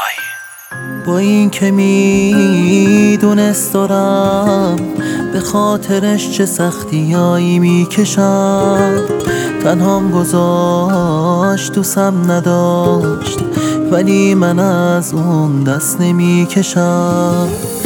با این که میدونست دارم به خاطرش چه سختیایی میکشم، تنهام گذاشت دوستم نداشت ولی من از اون دست نمیکشم.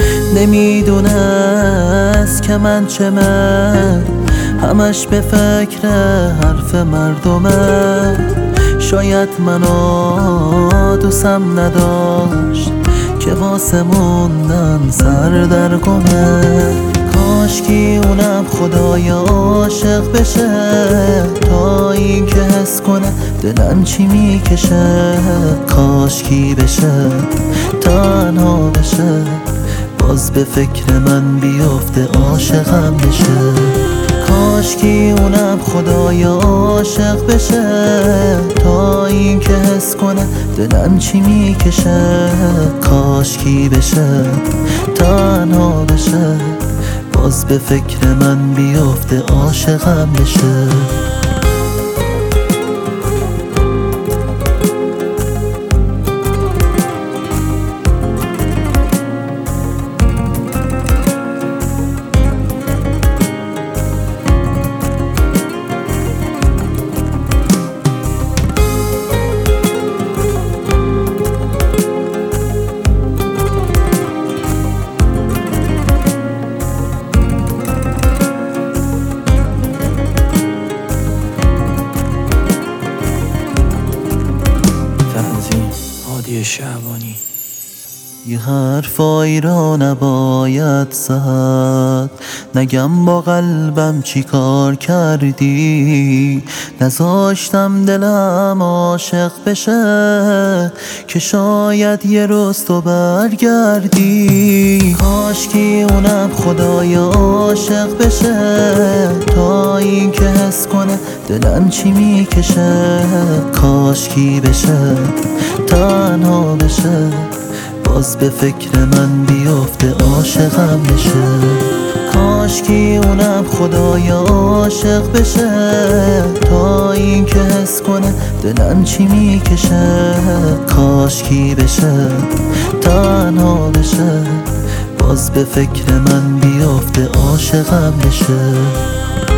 نمیدونست که من چمه همش به فکر حرف مردمه، شاید منو دوستم نداشت که واسه موندن سر در گمه. کاشکی اونم خدای عاشق بشه تا این که حس کنه دلم چی میکشه. کاشکی بشه تنها بشه باز به فکر من بیفته عاشقم بشه. کاشکی اونم خدای عاشق بشه تا این که حس کنه دلم چی میکشه. کاشکی بشه تنها بشه باز به فکر من بیفته عاشقم بشه. شعبانی. یه حرفایی را نباید زد، نگم با قلبم چی کار کردی. نذاشتم دلم عاشق بشه که شاید یه روز تو برگردی. کاشکی اونم خدای عاشق بشه تا این که حس کنه دلم چی میکشه. کاشکی بشه تنها بشه باز به فکر من بیفته عاشقم بشه. کاشکی اونم خدای عاشق بشه تا این که حس کنه دلم چی میکشه. کاشکی بشه تنها بشه باز به فکر من بیفته عاشقم بشه.